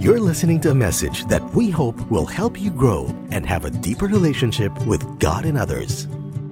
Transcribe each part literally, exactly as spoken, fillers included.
You're listening to a message that we hope will help you grow and have a deeper relationship with God and others.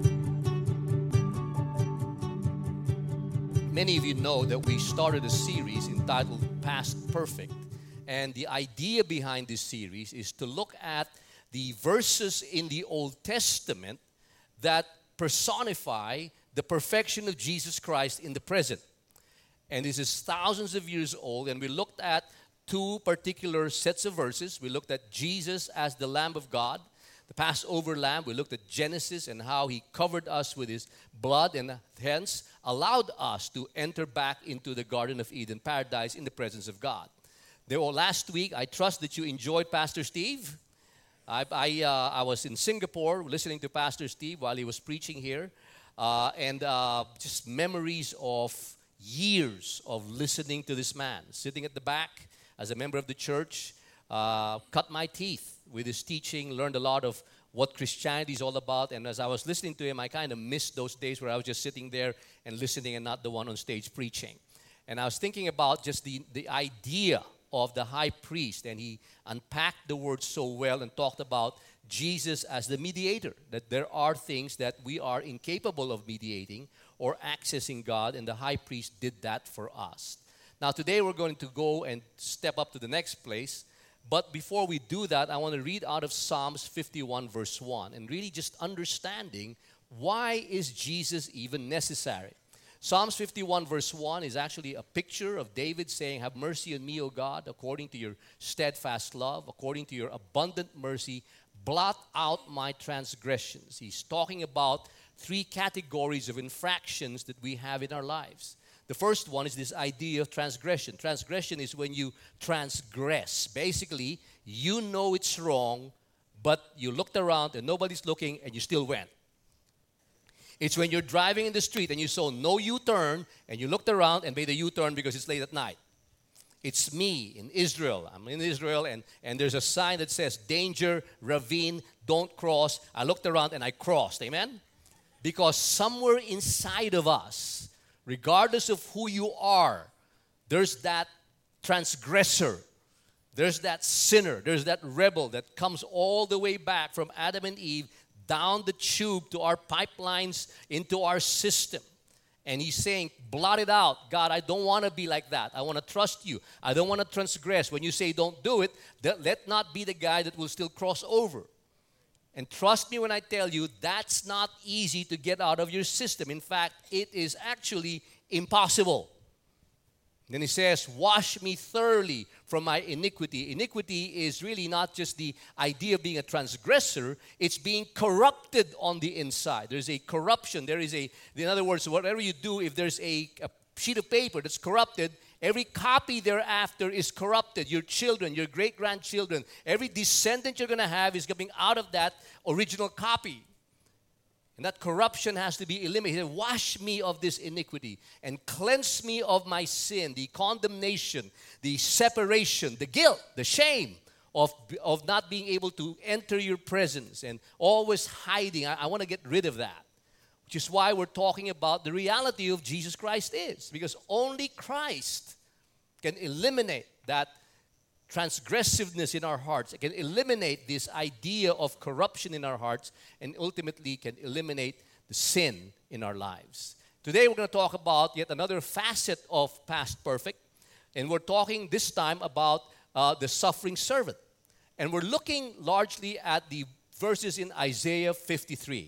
Many of you know that we started a series entitled Past Perfect. And the idea behind this series is to look at the verses in the Old Testament that personify the perfection of Jesus Christ in the present. And this is thousands of years old, and we looked at two particular sets of verses. We looked at Jesus as the Lamb of God, the Passover Lamb. We looked at Genesis and how He covered us with His blood and hence allowed us to enter back into the Garden of Eden, paradise, in the presence of God. There were, last week, I trust that you enjoyed Pastor Steve. I, I, uh, I was in Singapore listening to Pastor Steve while he was preaching here. Uh, and uh, just memories of years of listening to this man. Sitting at the back as a member of the church, uh, cut my teeth with his teaching, learned a lot of what Christianity is all about. And as I was listening to him, I kind of missed those days where I was just sitting there and listening and not the one on stage preaching. And I was thinking about just the, the idea of the high priest, and he unpacked the word so well and talked about Jesus as the mediator, that there are things that we are incapable of mediating or accessing God, and the high priest did that for us. Now today we're going to go and step up to the next place, but before we do that, I want to read out of Psalms fifty-one verse one, and really just understanding why is Jesus even necessary. Psalms fifty-one verse one is actually a picture of David saying, "Have mercy on me, O God, according to your steadfast love, according to your abundant mercy, blot out my transgressions." He's talking about three categories of infractions that we have in our lives. The first one is this idea of transgression. Transgression is when you transgress. Basically, you know it's wrong, but you looked around and nobody's looking and you still went. It's when you're driving in the street and you saw no U-turn and you looked around and made a U-turn because it's late at night. It's me in Israel. I'm in Israel and, and there's a sign that says, "Danger, ravine, don't cross." I looked around and I crossed. Amen? Because somewhere inside of us, regardless of who you are, there's that transgressor. There's that sinner. There's that rebel that comes all the way back from Adam and Eve down the tube to our pipelines into our system. And he's saying, blot it out. God, I don't want to be like that. I want to trust you. I don't want to transgress. When you say don't do it, let not be the guy that will still cross over. And trust me when I tell you, that's not easy to get out of your system. In fact, it is actually impossible. Then he says, "Wash me thoroughly from my iniquity." Iniquity is really not just the idea of being a transgressor. It's being corrupted on the inside. There's a corruption. There is a, in other words, whatever you do, if there's a, a sheet of paper that's corrupted, every copy thereafter is corrupted. Your children, your great-grandchildren, every descendant you're going to have is coming out of that original copy. And that corruption has to be eliminated. "Wash me of this iniquity and cleanse me of my sin," the condemnation, the separation, the guilt, the shame of, of not being able to enter your presence and always hiding. I, I want to get rid of that, which is why we're talking about the reality of Jesus Christ is. Because only Christ can eliminate that transgressiveness in our hearts. It can eliminate this idea of corruption in our hearts, and ultimately can eliminate the sin in our lives. Today we're going to talk about yet another facet of Past Perfect, and we're talking this time about uh, the suffering servant. And we're looking largely at the verses in Isaiah fifty-three.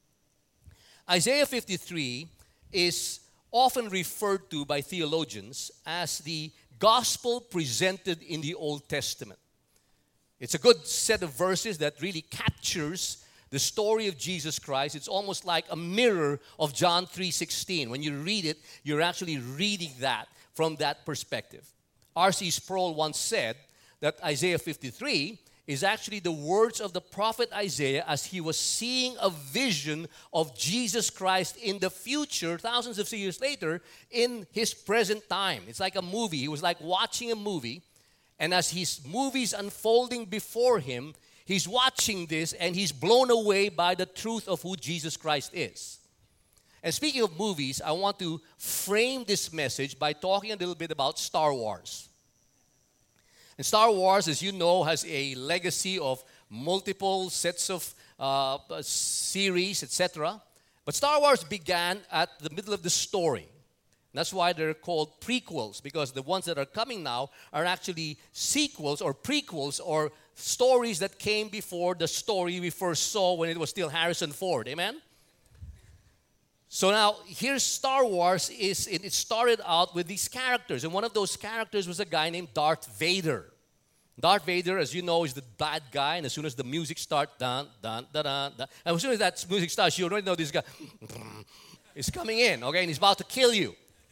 Isaiah fifty-three is often referred to by theologians as the gospel presented in the Old Testament. It's a good set of verses that really captures the story of Jesus Christ. It's almost like a mirror of John three sixteen. When you read it, you're actually reading that from that perspective. R C Sproul once said that Isaiah fifty-three is actually the words of the prophet Isaiah as he was seeing a vision of Jesus Christ in the future, thousands of years later, in his present time. It's like a movie. He was like watching a movie, and as his movie's unfolding before him, he's watching this and he's blown away by the truth of who Jesus Christ is. And speaking of movies, I want to frame this message by talking a little bit about Star Wars. And Star Wars, as you know, has a legacy of multiple sets of uh, series, et cetera. But Star Wars began at the middle of the story. That's why they're called prequels, because the ones that are coming now are actually sequels or prequels or stories that came before the story we first saw when it was still Harrison Ford. Amen? So now, here's Star Wars. Is it started out with these characters. And one of those characters was a guy named Darth Vader. Darth Vader, as you know, is the bad guy. And as soon as the music starts, dun, dun, dun, dun, dun, and as soon as that music starts, you already know this guy is coming in, okay? And he's about to kill you.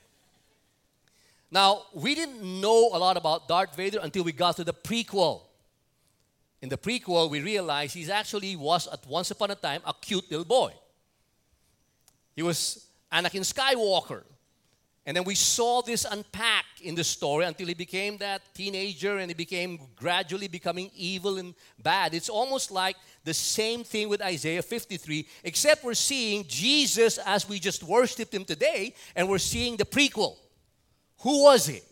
Now, we didn't know a lot about Darth Vader until we got to the prequel. In the prequel, we realized he actually was, at once upon a time, a cute little boy. He was Anakin Skywalker. And then we saw this unpack in the story until he became that teenager and he became gradually becoming evil and bad. It's almost like the same thing with Isaiah fifty-three, except we're seeing Jesus as we just worshiped him today, and we're seeing the prequel. Who was he?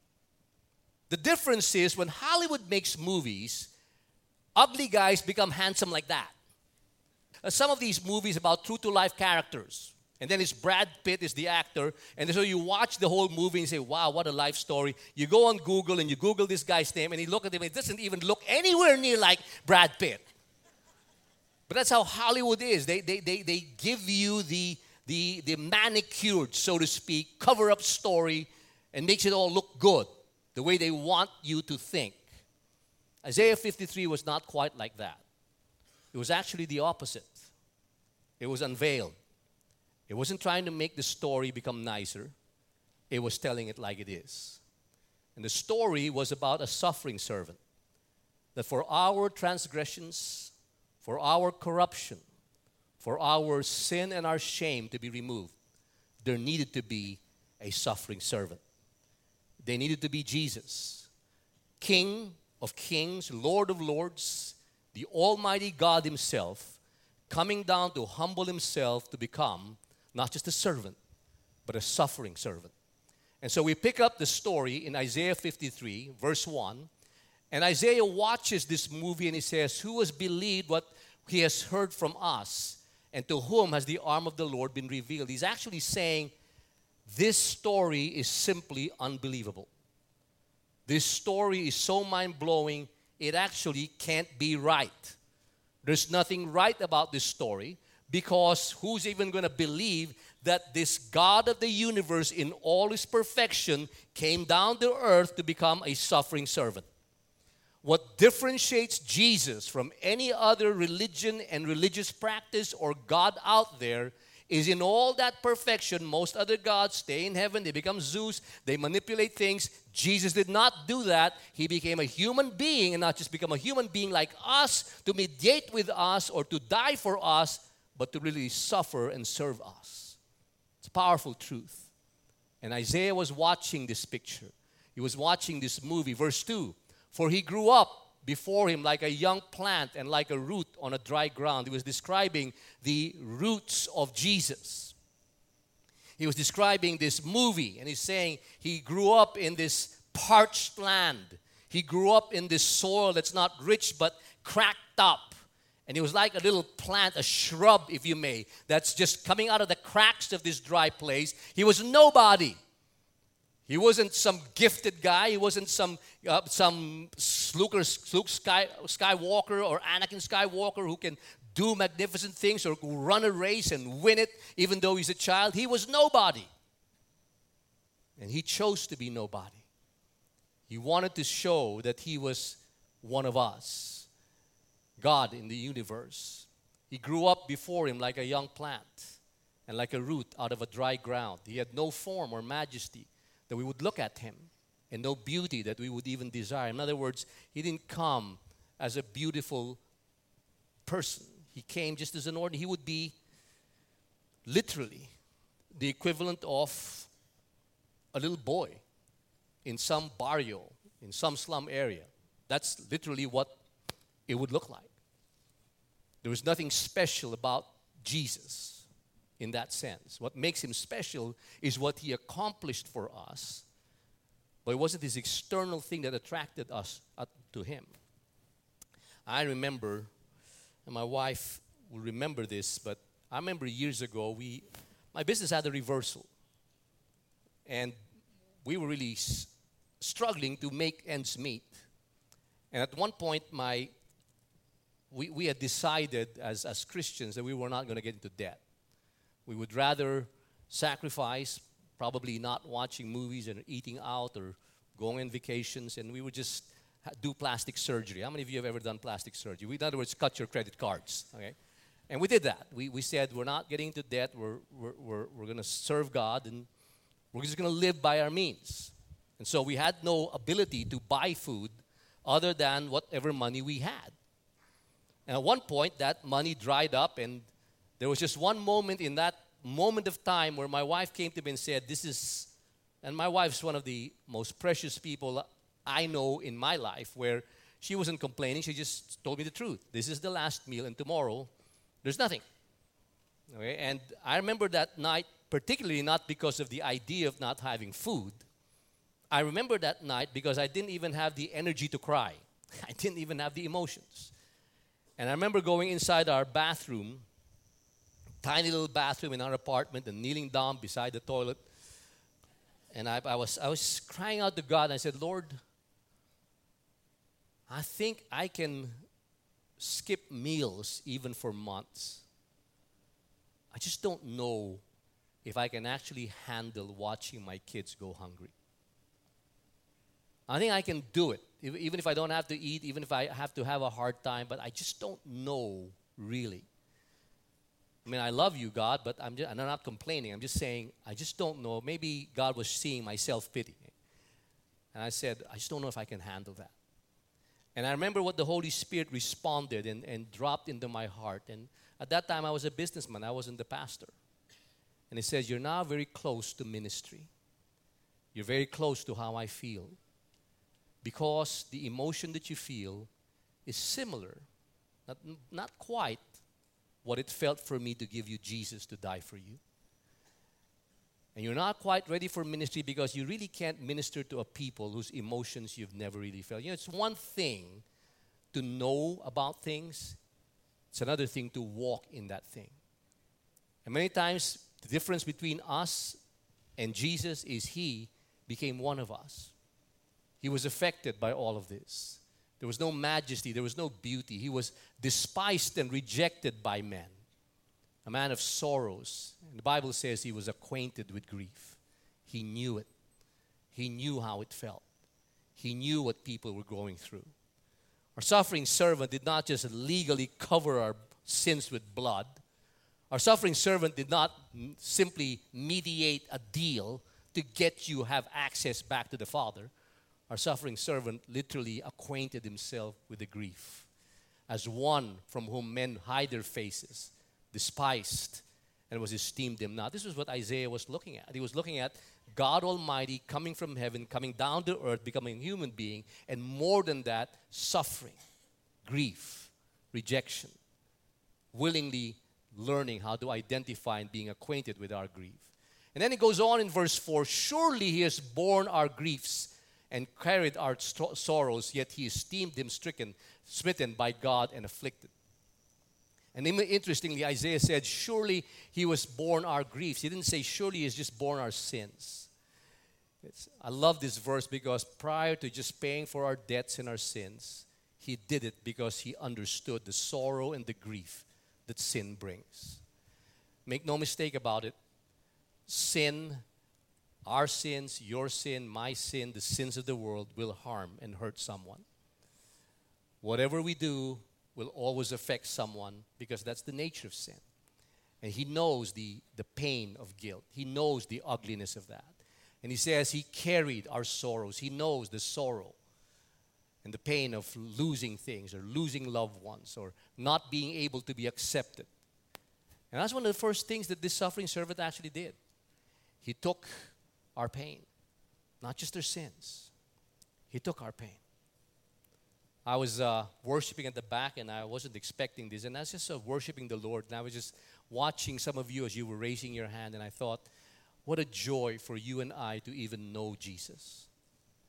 The difference is when Hollywood makes movies, ugly guys become handsome like that. Uh, some of these movies about true-to-life characters. And then it's Brad Pitt is the actor. And so you watch the whole movie and you say, wow, what a life story. You go on Google and you Google this guy's name and you look at him. It doesn't even look anywhere near like Brad Pitt. But that's how Hollywood is. They, they, they, they give you the, the, the manicured, so to speak, cover-up story and makes it all look good, the way they want you to think. Isaiah fifty-three was not quite like that. It was actually the opposite. It was unveiled. It wasn't trying to make the story become nicer. It was telling it like it is. And the story was about a suffering servant. That for our transgressions, for our corruption, for our sin and our shame to be removed, there needed to be a suffering servant. They needed to be Jesus, King of kings, Lord of lords, the Almighty God himself, coming down to humble himself to become not just a servant, but a suffering servant. And so we pick up the story in Isaiah fifty-three, verse one. And Isaiah watches this movie and he says, who has believed what he has heard from us? And to whom has the arm of the Lord been revealed? He's actually saying, this story is simply unbelievable. This story is so mind-blowing, it actually can't be right. There's nothing right about this story. Because who's even going to believe that this God of the universe in all his perfection came down to earth to become a suffering servant? What differentiates Jesus from any other religion and religious practice or God out there is in all that perfection. Most other gods stay in heaven, they become Zeus, they manipulate things. Jesus did not do that. He became a human being, and not just become a human being like us to mediate with us or to die for us, but to really suffer and serve us. It's a powerful truth. And Isaiah was watching this picture. He was watching this movie. Verse two, for he grew up before him like a young plant and like a root on a dry ground. He was describing the roots of Jesus. He was describing this movie, and he's saying he grew up in this parched land. He grew up in this soil that's not rich but cracked up. And he was like a little plant, a shrub, if you may, that's just coming out of the cracks of this dry place. He was nobody. He wasn't some gifted guy. He wasn't some uh, some Luke, Luke Sky, Skywalker or Anakin Skywalker who can do magnificent things or run a race and win it even though he's a child. He was nobody. And he chose to be nobody. He wanted to show that he was one of us. God in the universe. He grew up before him like a young plant and like a root out of a dry ground. He had no form or majesty that we would look at him, and no beauty that we would even desire. In other words, he didn't come as a beautiful person. He came just as an ordinary. He would be literally the equivalent of a little boy in some barrio, in some slum area. That's literally what it would look like. There was nothing special about Jesus in that sense. What makes him special is what he accomplished for us But it wasn't this external thing that attracted us uh, to him. I remember, and my wife will remember this, but I remember years ago, we, my business had a reversal. And we were really s- struggling to make ends meet. And at one point, my we, we had decided as, as Christians that we were not going to get into debt. We would rather sacrifice, probably not watching movies and eating out or going on vacations, and we would just ha- do plastic surgery. How many of you have ever done plastic surgery? We, in other words, cut your credit cards, okay? And we did that. We, we said we're not getting into debt. We're, we're, we're, we're going to serve God, and we're just going to live by our means. And so we had no ability to buy food other than whatever money we had. And at one point, that money dried up, and there was just one moment in that moment of time where my wife came to me and said, this is, and my wife's one of the most precious people I know in my life, where she wasn't complaining. She just told me the truth. This is the last meal, and tomorrow, there's nothing. Okay? And I remember that night, particularly not because of the idea of not having food. I remember that night because I didn't even have the energy to cry. I didn't even have the emotions. And I remember going inside our bathroom, tiny little bathroom in our apartment, and kneeling down beside the toilet. And I, I was I was crying out to God, and I said, Lord, I think I can skip meals even for months. I just don't know if I can actually handle watching my kids go hungry. I think I can do it, even if I don't have to eat, even if I have to have a hard time, but I just don't know, really. I mean, I love you, God, but I'm, just, I'm not complaining. I'm just saying, I just don't know. Maybe God was seeing my self-pity. And I said, I just don't know if I can handle that. And I remember what the Holy Spirit responded and, and dropped into my heart. And at that time, I was a businessman. I wasn't the pastor. And He says, you're now very close to ministry. You're very close to how I feel. Because the emotion that you feel is similar, not, not quite what it felt for me to give you Jesus to die for you. And you're not quite ready for ministry because you really can't minister to a people whose emotions you've never really felt. You know, it's one thing to know about things. It's another thing to walk in that thing. And many times, the difference between us and Jesus is He became one of us. He was affected by all of this. There was no majesty. There was no beauty. He was despised and rejected by men. A man of sorrows. And the Bible says He was acquainted with grief. He knew it. He knew how it felt. He knew what people were going through. Our suffering servant did not just legally cover our sins with blood. Our suffering servant did not m- simply mediate a deal to get you have access back to the Father. Our suffering servant literally acquainted Himself with the grief as one from whom men hide their faces, despised, and was esteemed them not. This was what Isaiah was looking at. He was looking at God Almighty coming from heaven, coming down to earth, becoming a human being, and more than that, suffering, grief, rejection, willingly learning how to identify and being acquainted with our grief. And then it goes on in verse four, surely He has borne our griefs and carried our st- sorrows, yet He esteemed them stricken, smitten by God and afflicted. And then, interestingly, Isaiah said, surely He was borne our griefs. He didn't say, surely He has just borne our sins. It's, I love this verse because prior to just paying for our debts and our sins, He did it because He understood the sorrow and the grief that sin brings. Make no mistake about it. Sin, our sins, your sin, my sin, the sins of the world will harm and hurt someone. Whatever we do will always affect someone because that's the nature of sin. And He knows the, the pain of guilt. He knows the ugliness of that. And He says He carried our sorrows. He knows the sorrow and the pain of losing things or losing loved ones or not being able to be accepted. And that's one of the first things that this suffering servant actually did. He took our pain, not just their sins. He took our pain. I was uh, worshiping at the back, and I wasn't expecting this. And I was just uh, worshiping the Lord, and I was just watching some of you as you were raising your hand, and I thought, what a joy for you and I to even know Jesus.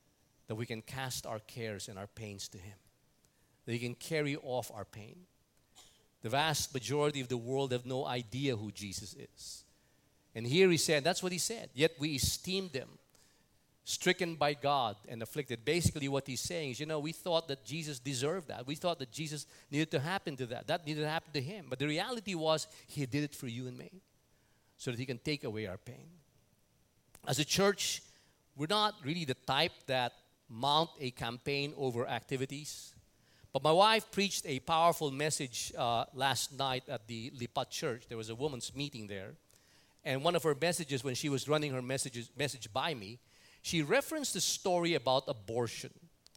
that we can cast our cares and our pains to Him, that He can carry off our pain. The vast majority of the world have no idea who Jesus is. And here He said, that's what He said, yet we esteemed Him, stricken by God and afflicted. Basically what He's saying is, you know, we thought that Jesus deserved that. We thought that Jesus needed to happen to that. That needed to happen to Him. But the reality was, He did it for you and me, so that He can take away our pain. As a church, we're not really the type that mount a campaign over activities. But my wife preached a powerful message uh, last night at the Lipat Church. There was a women's meeting there. And one of her messages, when she was running her messages, message by me, she referenced a story about abortion.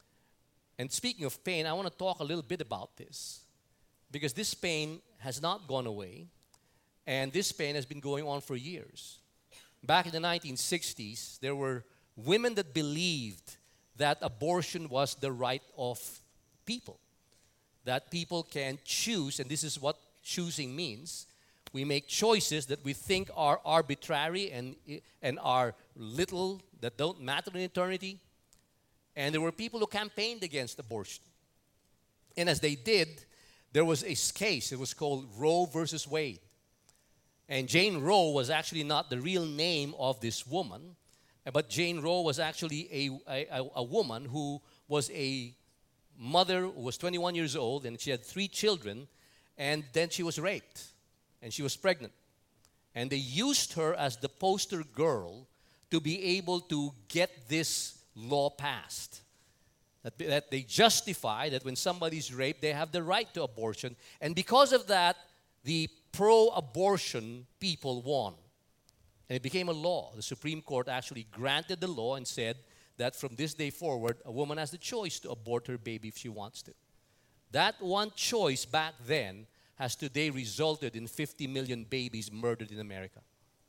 And speaking of pain, I want to talk a little bit about this, because this pain has not gone away, and this pain has been going on for years. Back in the nineteen sixties, there were women that believed that abortion was the right of people, that people can choose, and this is what choosing means. We make choices that we think are arbitrary and, and are little, that don't matter in eternity. And there were people who campaigned against abortion. And as they did, there was a case. It was called Roe versus Wade. And Jane Roe was actually not the real name of this woman, but Jane Roe was actually a, a, a woman who was a mother who was twenty-one years old, and she had three children, and then she was raped. And she was pregnant. And they used her as the poster girl to be able to get this law passed. That, that they justify that when somebody's raped, they have the right to abortion. And because of that, the pro-abortion people won. And it became a law. The Supreme Court actually granted the law and said that from this day forward, a woman has the choice to abort her baby if she wants to. That one choice back then has today resulted in fifty million babies murdered in America.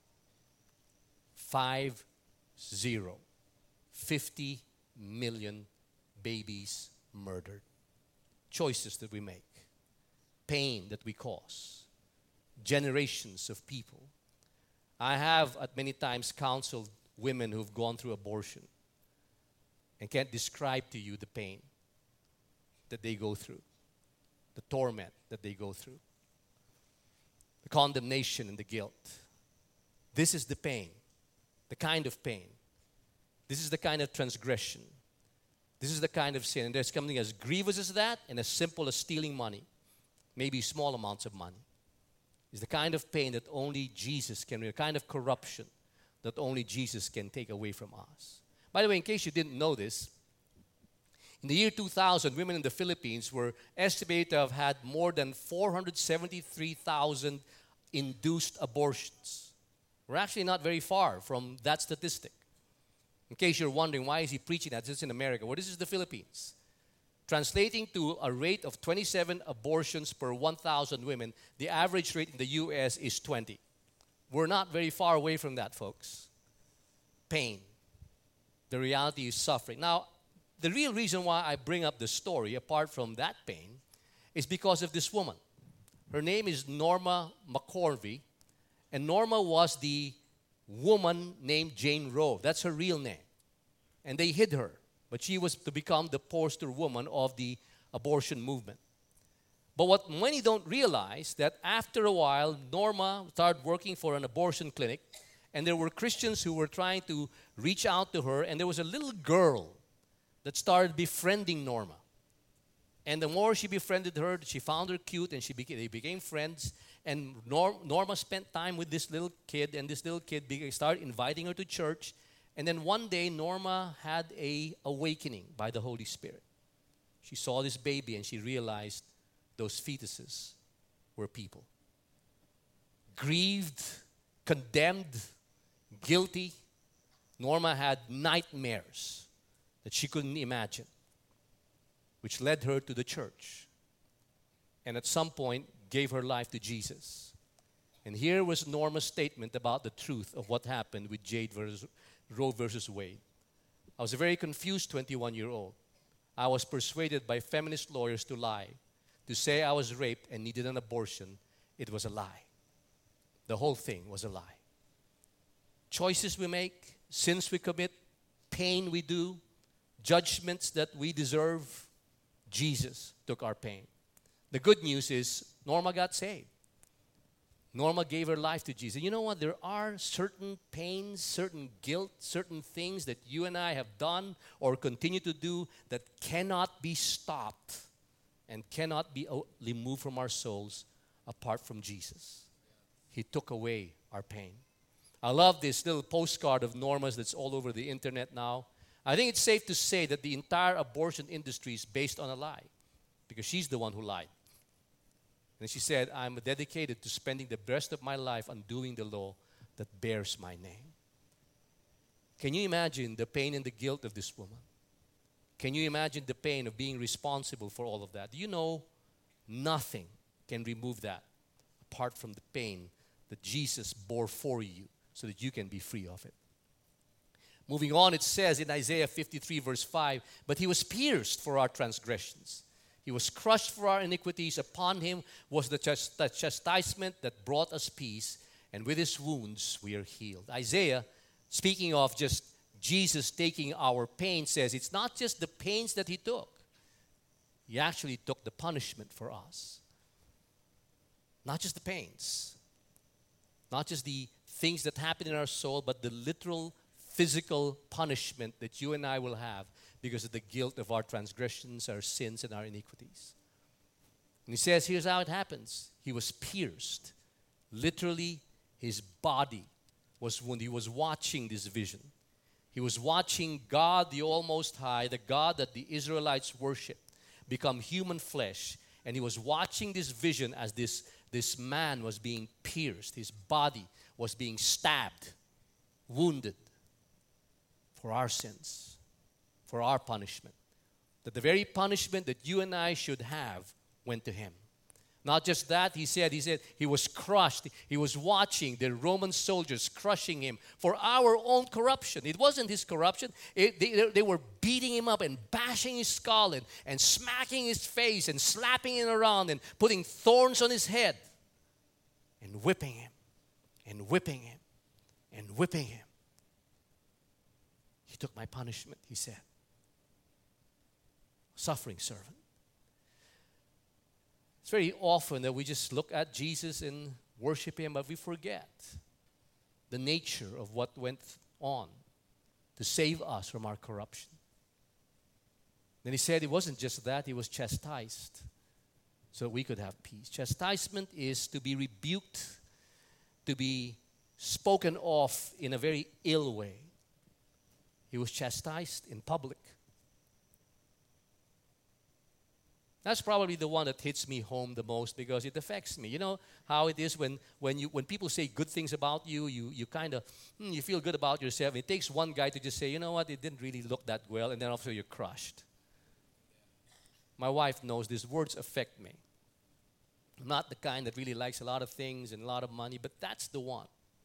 Five, zero. fifty million babies murdered. Choices that we make. Pain that we cause. Generations of people. I have at many times counseled women who've gone through abortion and can't describe to you the pain that they go through. The torment that they go through, the condemnation and the guilt. This is the pain, the kind of pain. This is the kind of transgression. This is the kind of sin. And there's something as grievous as that and as simple as stealing money, maybe small amounts of money. It's the kind of pain that only Jesus can, the kind of corruption that only Jesus can take away from us. By the way, in case you didn't know this, in the year two thousand, women in the Philippines were estimated to have had more than four hundred seventy-three thousand induced abortions. We're actually not very far from that statistic. In case you're wondering, why is he preaching that? This is in America. Well, this is the Philippines. Translating to a rate of twenty-seven abortions per one thousand women, the average rate in the U S is twenty. We're not very far away from that, folks. Pain. The reality is suffering. Now, the real reason why I bring up the story, apart from that pain, is because of this woman. Her name is Norma McCorvey, and Norma was the woman named Jane Roe. That's her real name. And they hid her, but she was to become the poster woman of the abortion movement. But what many don't realize, that after a while, Norma started working for an abortion clinic, and there were Christians who were trying to reach out to her, and there was a little girl that started befriending Norma. And the more she befriended her, she found her cute, and she became, they became friends. And Nor, Norma spent time with this little kid, and this little kid began, started inviting her to church. And then one day, Norma had a awakening by the Holy Spirit. She saw this baby, and she realized those fetuses were people. Grieved, condemned, guilty, Norma had nightmares that she couldn't imagine, which led her to the church, and at some point gave her life to Jesus. And here was Norma's statement about the truth of what happened with Jade versus Roe versus Wade. I was a very confused twenty-one-year-old. I was persuaded by feminist lawyers to lie, to say I was raped and needed an abortion. It was a lie. The whole thing was a lie. Choices we make, sins we commit, pain we do, judgments that we deserve, Jesus took our pain. The good news is Norma got saved. Norma gave her life to Jesus. You know what? There are certain pains, certain guilt, certain things that you and I have done or continue to do that cannot be stopped and cannot be removed from our souls apart from Jesus. He took away our pain. I love this little postcard of Norma's that's all over the internet now. I think it's safe to say that the entire abortion industry is based on a lie because she's the one who lied. And she said, I'm dedicated to spending the rest of my life undoing the law that bears my name. Can you imagine the pain and the guilt of this woman? Can you imagine the pain of being responsible for all of that? Do you know nothing can remove that apart from the pain that Jesus bore for you so that you can be free of it? Moving on, it says in Isaiah fifty-three verse five, but he was pierced for our transgressions. He was crushed for our iniquities. Upon him was the, chast- the chastisement that brought us peace, and with his wounds we are healed. Isaiah, speaking of just Jesus taking our pain, says it's not just the pains that he took. He actually took the punishment for us. Not just the pains. Not just the things that happen in our soul, but the literal physical punishment that you and I will have because of the guilt of our transgressions, our sins, and our iniquities. And he says, here's how it happens. He was pierced. Literally, his body was when he was watching this vision. He was watching God, the Almost High, the God that the Israelites worshiped, become human flesh. And he was watching this vision as this, this man was being pierced. His body was being stabbed, wounded for our sins, for our punishment. That the very punishment that you and I should have went to him. Not just that, he said, he said he was crushed. He was watching the Roman soldiers crushing him for our own corruption. It wasn't his corruption. It, they, they were beating him up and bashing his skull and, and smacking his face and slapping him around and putting thorns on his head and whipping him and whipping him and whipping him. He took my punishment, he said. Suffering servant. It's very often that we just look at Jesus and worship him, but we forget the nature of what went on to save us from our corruption. Then he said it wasn't just that, he was chastised so that we could have peace. Chastisement is to be rebuked, to be spoken of in a very ill way. He was chastised in public. That's probably the one that hits me home the most because it affects me. You know how it is when, when, you, when people say good things about you, you, you kind of, hmm, you feel good about yourself. It takes one guy to just say, you know what, it didn't really look that well, and then after you're crushed. My wife knows these words affect me. I'm not the kind that really likes a lot of things and a lot of money, but that's the one.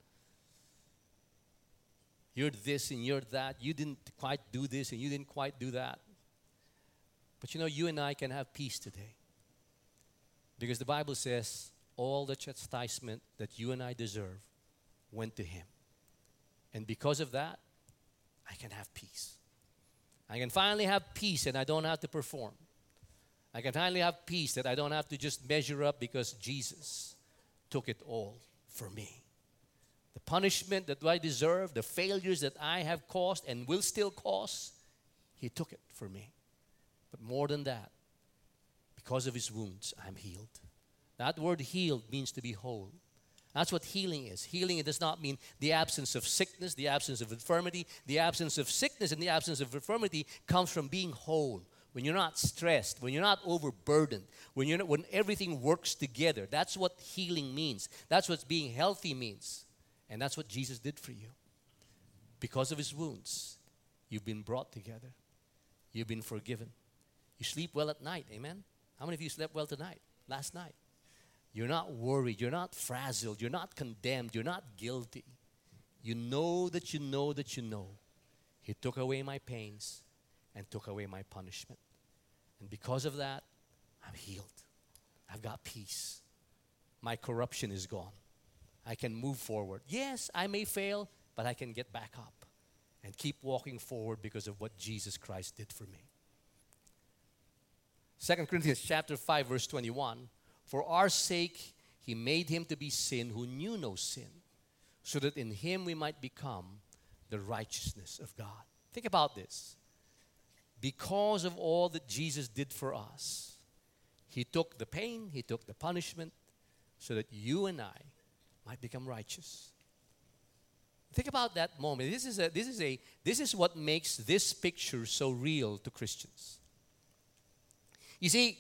You're this and you're that. You didn't quite do this and you didn't quite do that. But you know, you and I can have peace today. Because the Bible says all the chastisement that you and I deserve went to him. And because of that, I can have peace. I can finally have peace and I don't have to perform. I can finally have peace that I don't have to just measure up because Jesus took it all for me. The punishment that I deserve, the failures that I have caused and will still cause, he took it for me. But more than that, because of his wounds, I'm healed. That word healed means to be whole. That's what healing is. Healing, it does not mean the absence of sickness, the absence of infirmity. The absence of sickness and the absence of infirmity comes from being whole. When you're not stressed, when you're not overburdened, when, you're not, when everything works together. That's what healing means. That's what being healthy means. And that's what Jesus did for you. Because of his wounds, you've been brought together. You've been forgiven. You sleep well at night, amen? How many of you slept well tonight, last night? You're not worried, you're not frazzled, you're not condemned, you're not guilty. You know that you know that you know. He took away my pains and took away my punishment. And because of that, I'm healed. I've got peace. My corruption is gone. I can move forward. Yes, I may fail, but I can get back up. and keep walking forward because of what Jesus Christ did for me. Second Corinthians chapter five, verse twenty-one. For our sake he made him to be sin who knew no sin, so that in him we might become the righteousness of God. Think about this. Because of all that Jesus did for us, he took the pain, he took the punishment, so that you and I might become righteous. Think about that moment. This is a, this is a, this is what makes this picture so real to Christians. You see,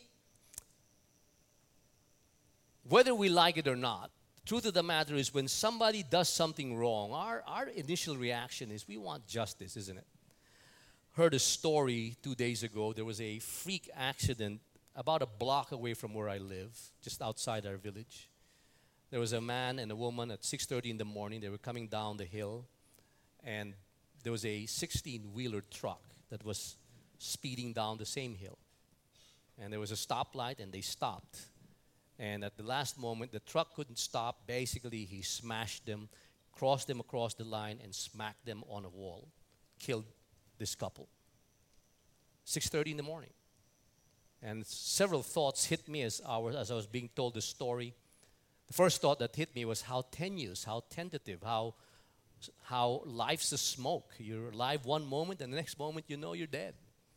whether we like it or not, the truth of the matter is when somebody does something wrong, our, our initial reaction is we want justice, isn't it? Heard a story two days ago. There was a freak accident about a block away from where I live, just outside our village. There was a man and a woman at six thirty in the morning. They were coming down the hill, and there was a sixteen-wheeler truck that was speeding down the same hill. And there was a stoplight, and they stopped. And at the last moment, the truck couldn't stop. Basically, he smashed them, crossed them across the line, and smacked them on a wall. Killed this couple. six thirty in the morning. And several thoughts hit me as I was, as I was being told the story. The first thought that hit me was how tenuous, how tentative, how, how life's a smoke. You're alive one moment, and the next moment you know you're dead.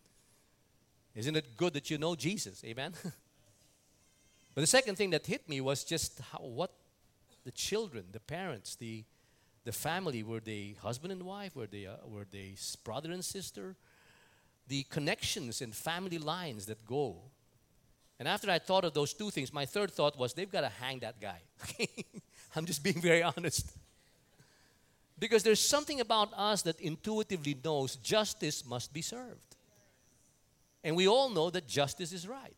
Isn't it good that you know Jesus? Amen? But the second thing that hit me was just how, what the children, the parents, the, the family, were they husband and wife? Were they, uh, were they brother and sister? The connections and family lines that go. And after I thought of those two things, my third thought was they've got to hang that guy. I'm just being very honest. Because there's something about us that intuitively knows justice must be served. And we all know that justice is right.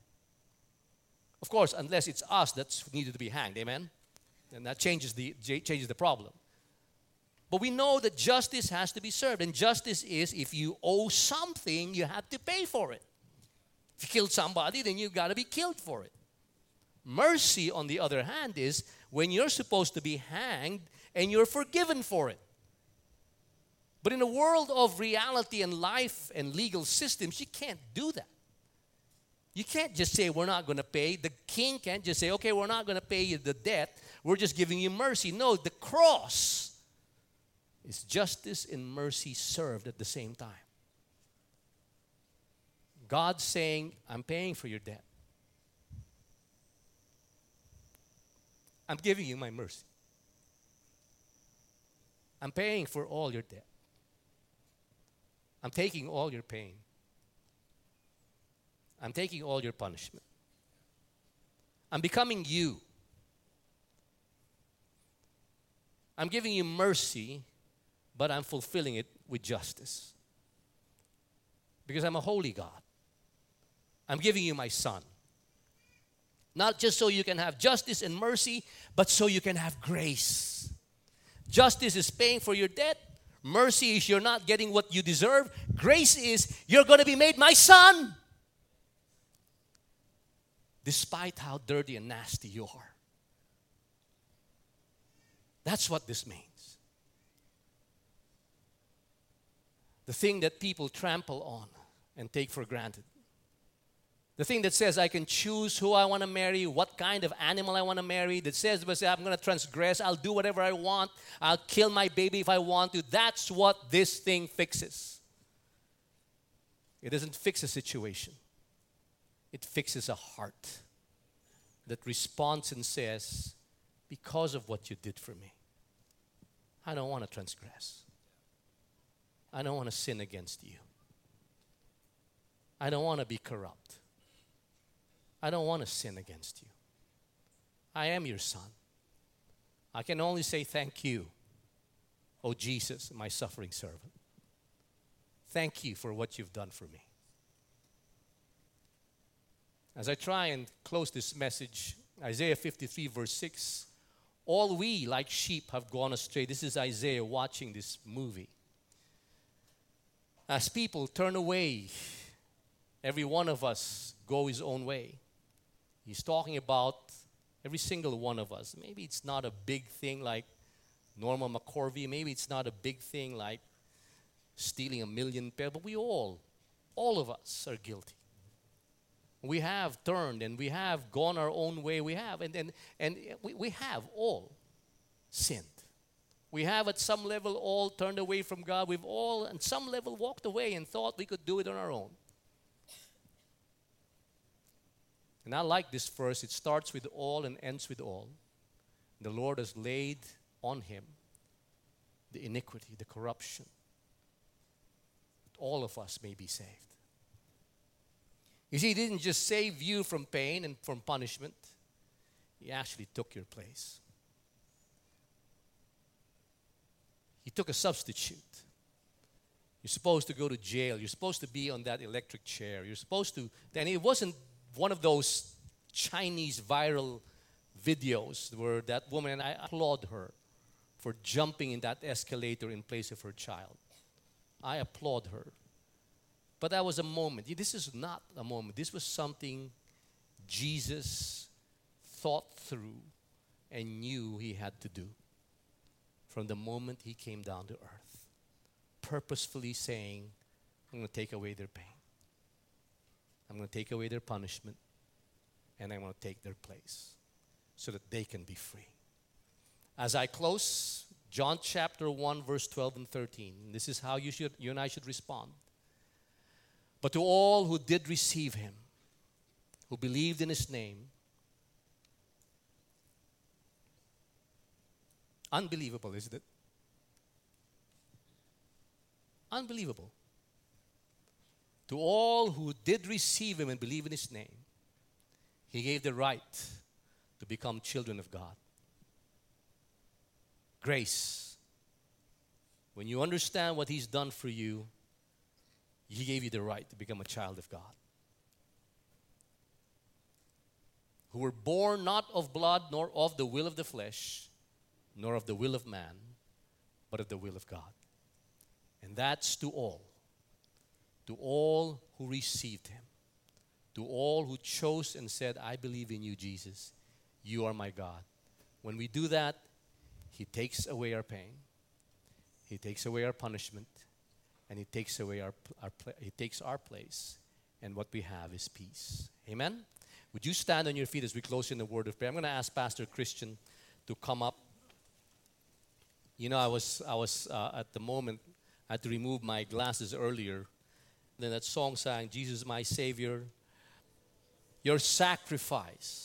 Of course, unless it's us that's needed to be hanged, amen? And that changes the, changes the problem. But we know that justice has to be served. And justice is if you owe something, you have to pay for it. If you killed somebody, then you've got to be killed for it. Mercy, on the other hand, is when you're supposed to be hanged and you're forgiven for it. But in a world of reality and life and legal systems, you can't do that. You can't just say, we're not going to pay. The king can't just say, okay, we're not going to pay you the debt. We're just giving you mercy. No, the cross is justice and mercy served at the same time. God's saying, I'm paying for your debt. I'm giving you my mercy. I'm paying for all your debt. I'm taking all your pain. I'm taking all your punishment. I'm becoming you. I'm giving you mercy, but I'm fulfilling it with justice. Because I'm a holy God. I'm giving you my son. Not just so you can have justice and mercy, but so you can have grace. Justice is paying for your debt. Mercy is you're not getting what you deserve. Grace is you're going to be made my son. Despite how dirty and nasty you are. That's what this means. The thing that people trample on and take for granted. The thing that says I can choose who I want to marry, what kind of animal I want to marry, that says I'm going to transgress, I'll do whatever I want, I'll kill my baby if I want to. That's what this thing fixes. It doesn't fix a situation. It fixes a heart that responds and says, because of what you did for me, I don't want to transgress. I don't want to sin against you. I don't want to be corrupt. I don't want to sin against you. I am your son. I can only say thank you, oh Jesus, my suffering servant. Thank you for what you've done for me. As I try and close this message, Isaiah fifty-three verse six, all we like sheep have gone astray. This is Isaiah watching this movie. As people turn away, every one of us go his own way. He's talking about every single one of us. Maybe it's not a big thing like Norma McCorvey. Maybe it's not a big thing like stealing a million pesos, but we all, all of us are guilty. We have turned and we have gone our own way. We have, and, and, and we, we have all sinned. We have at some level all turned away from God. We've all at some level walked away and thought we could do it on our own. And I like this verse. It starts with all and ends with all. The Lord has laid on him the iniquity, the corruption, that all of us may be saved. You see, he didn't just save you from pain and from punishment. He actually took your place. He took a substitute. You're supposed to go to jail. You're supposed to be on that electric chair. You're supposed to, and it wasn't one of those Chinese viral videos where that woman, and I applaud her for jumping in that escalator in place of her child. I applaud her. But that was a moment. This is not a moment. This was something Jesus thought through and knew he had to do from the moment he came down to earth, purposefully saying, I'm going to take away their pain. I'm going to take away their punishment, and I'm going to take their place so that they can be free. As I close, John chapter one, verse twelve and thirteen. This is how you should, you and I should respond. But to all who did receive him, who believed in his name, unbelievable, isn't it? Unbelievable. To all who did receive him and believe in his name, he gave the right to become children of God. Grace. When you understand what he's done for you, he gave you the right to become a child of God. Who were born not of blood, nor of the will of the flesh, nor of the will of man, but of the will of God. And that's to all. To all who received him. To all who chose and said, I believe in you, Jesus. You are my God. When we do that, he takes away our pain. He takes away our punishment. And he takes away our, our he takes our place. And what we have is peace. Amen? Would you stand on your feet as we close in the word of prayer? I'm going to ask Pastor Christian to come up. You know, I was, I was uh, at the moment, I had to remove my glasses earlier. Then that song sang, Jesus my Savior, your sacrifice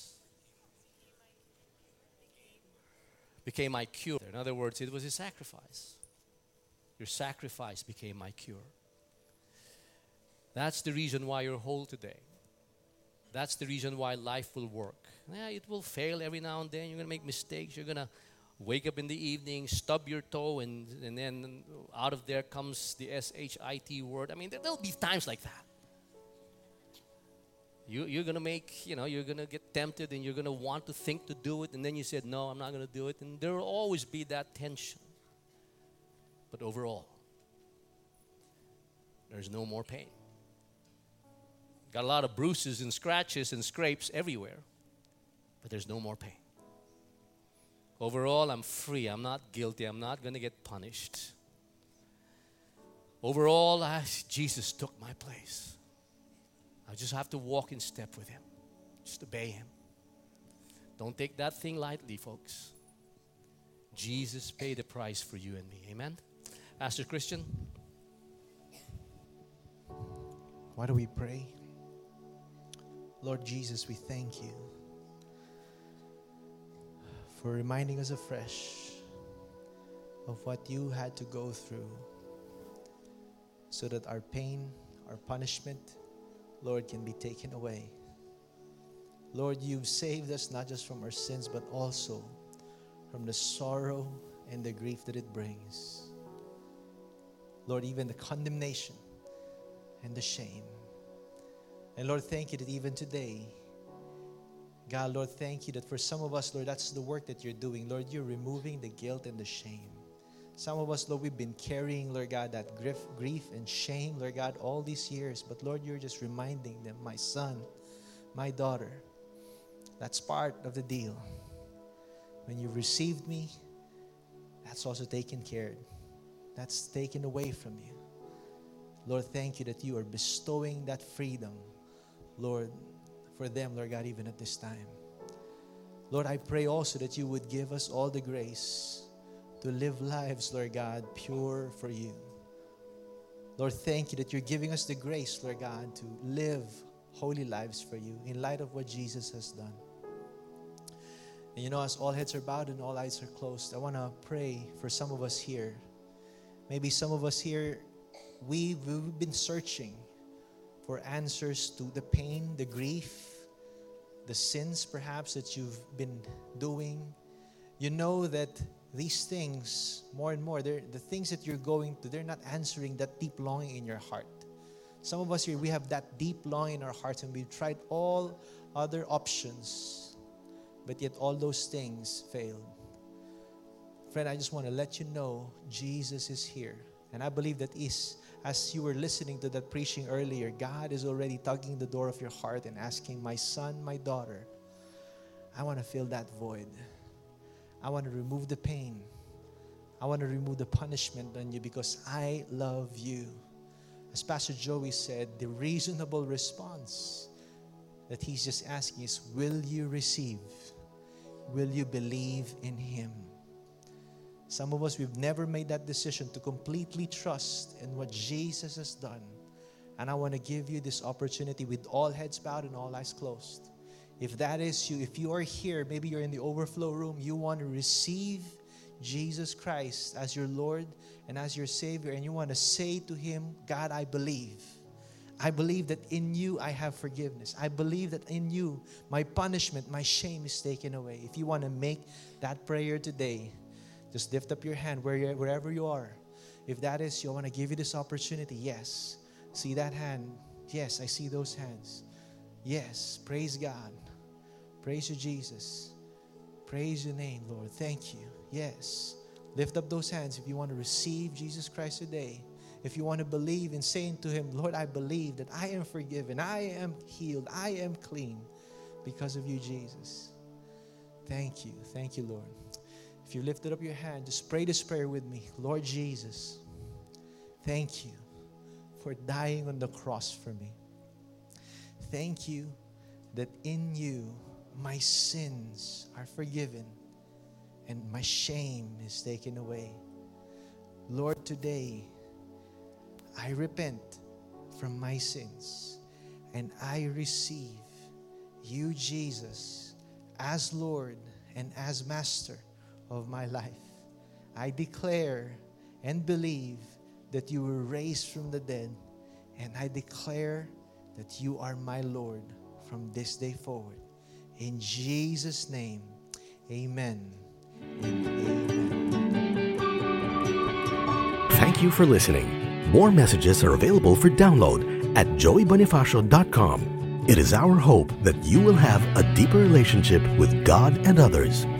became my cure. In other words, it was a sacrifice. Your sacrifice became my cure. That's the reason why you're whole today. That's the reason why life will work. Yeah, it will fail every now and then. You're going to make mistakes. You're going to wake up in the evening, stub your toe, and, and then out of there comes the S H I T word. I mean, there, there'll be times like that. You, you're going to make, you know, you're going to get tempted and you're going to want to think to do it. And then you said, no, I'm not going to do it. And there will always be that tension. But overall, there's no more pain. Got a lot of bruises and scratches and scrapes everywhere. But there's no more pain. Overall, I'm free. I'm not guilty. I'm not going to get punished. Overall, I, Jesus took my place. I just have to walk in step with him. Just obey him. Don't take that thing lightly, folks. Jesus paid the price for you and me. Amen? Pastor Christian. Why do we pray? Lord Jesus, we thank you for reminding us afresh of what you had to go through so that our pain, our punishment, Lord, can be taken away. Lord, you've saved us not just from our sins, but also from the sorrow and the grief that it brings. Lord, even the condemnation and the shame. And Lord, thank you that even today, God, Lord, thank you that for some of us, Lord, that's the work that you're doing. Lord, you're removing the guilt and the shame. Some of us, Lord, we've been carrying, Lord God, that grief, grief and shame, Lord God, all these years. But Lord, you're just reminding them, my son, my daughter, that's part of the deal. When you received me, that's also taken care of. That's taken away from you. Lord, thank you that you are bestowing that freedom, Lord, for them, Lord God, even at this time. Lord, I pray also that you would give us all the grace to live lives, Lord God, pure for you. Lord, thank you that you're giving us the grace, Lord God, to live holy lives for you in light of what Jesus has done. And you know, as all heads are bowed and all eyes are closed, I want to pray for some of us here. Maybe some of us here, we've, we've been searching for answers to the pain, the grief, the sins perhaps that you've been doing. You know that these things, more and more, they're, the things that you're going to, they're not answering that deep longing in your heart. Some of us here, we have that deep longing in our hearts and we've tried all other options, but yet all those things failed. Friend, I just want to let you know Jesus is here. And I believe that is, as you were listening to that preaching earlier, God is already tugging the door of your heart and asking, my son, my daughter, I want to fill that void. I want to remove the pain. I want to remove the punishment on you because I love you. As Pastor Joey said, the reasonable response that he's just asking is, will you receive? Will you believe in him? Some of us, we've never made that decision to completely trust in what Jesus has done. And I want to give you this opportunity with all heads bowed and all eyes closed. If that is you, if you are here, maybe you're in the overflow room, you want to receive Jesus Christ as your Lord and as your Savior, and you want to say to him, God, I believe. I believe that in you I have forgiveness. I believe that in you my punishment, my shame is taken away. If you want to make that prayer today, just lift up your hand where you're, wherever you are. If that is you, I want to give you this opportunity. Yes. See that hand? Yes, I see those hands. Yes. Praise God. Praise you, Jesus. Praise your name, Lord. Thank you. Yes. Lift up those hands if you want to receive Jesus Christ today. If you want to believe in saying to him, Lord, I believe that I am forgiven. I am healed. I am clean because of you, Jesus. Thank you. Thank you, Lord. If you lifted up your hand, just pray this prayer with me. Lord Jesus, thank you for dying on the cross for me. Thank you that in you my sins are forgiven and my shame is taken away. Lord, today I repent from my sins and I receive you, Jesus, as Lord and as Master of my life. I declare and believe that you were raised from the dead, and I declare that you are my Lord from this day forward. In Jesus' name, amen and amen. Thank you for listening. More messages are available for download at joey bonifacio dot com. It is our hope that you will have a deeper relationship with God and others.